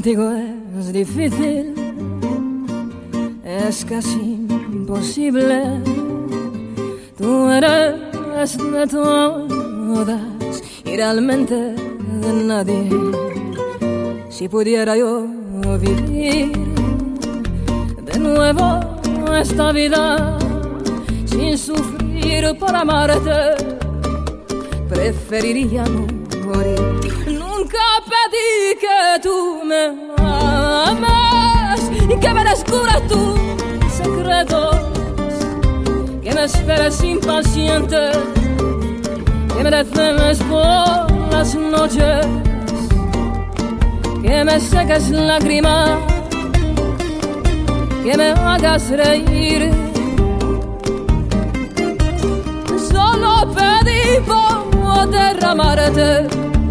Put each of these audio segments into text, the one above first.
contigo es difícil, es casi imposible. Tú eres de todas y realmente de nadie. Si pudiera yo vivir de nuevo esta vida sin sufrir por amarte, preferiría morir. Nunca pedí que tú me ames y que me descubras tus secretos, que me esperes impaciente, que me desveles por las noches, que me seques lágrimas, que me hagas reír. Solo pedí por derramarte.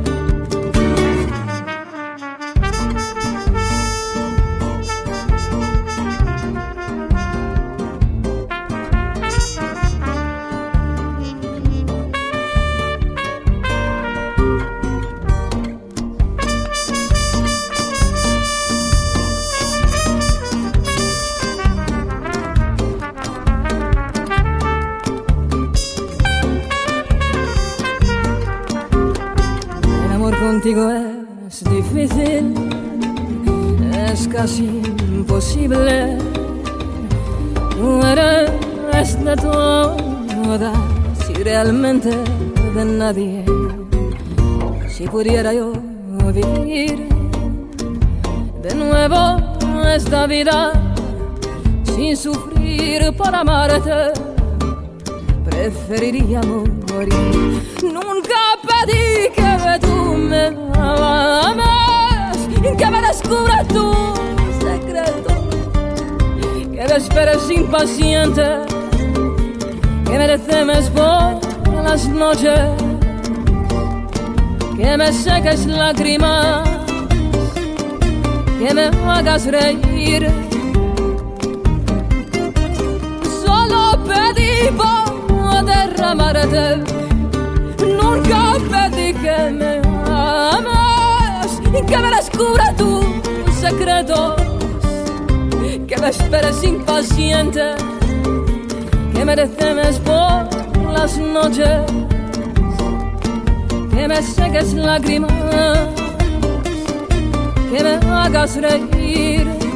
Contigo es difícil, es casi imposible. Tú eres de todas y realmente de nadie. Si pudiera yo vivir de nuevo esta vida sin sufrir por amarte, preferiría morir. Nunca pedí que tú me ames, que me descubras tus secretos, que me esperes impaciente, que me desveles por las noches, que me seques lágrimas, que me hagas reír. Solo pedí por derramarte. Nunca pedí que me ames y que me descubra tus secretos, que me esperes impaciente, que me desveles por las noches, que me seques lágrimas, que me hagas reír.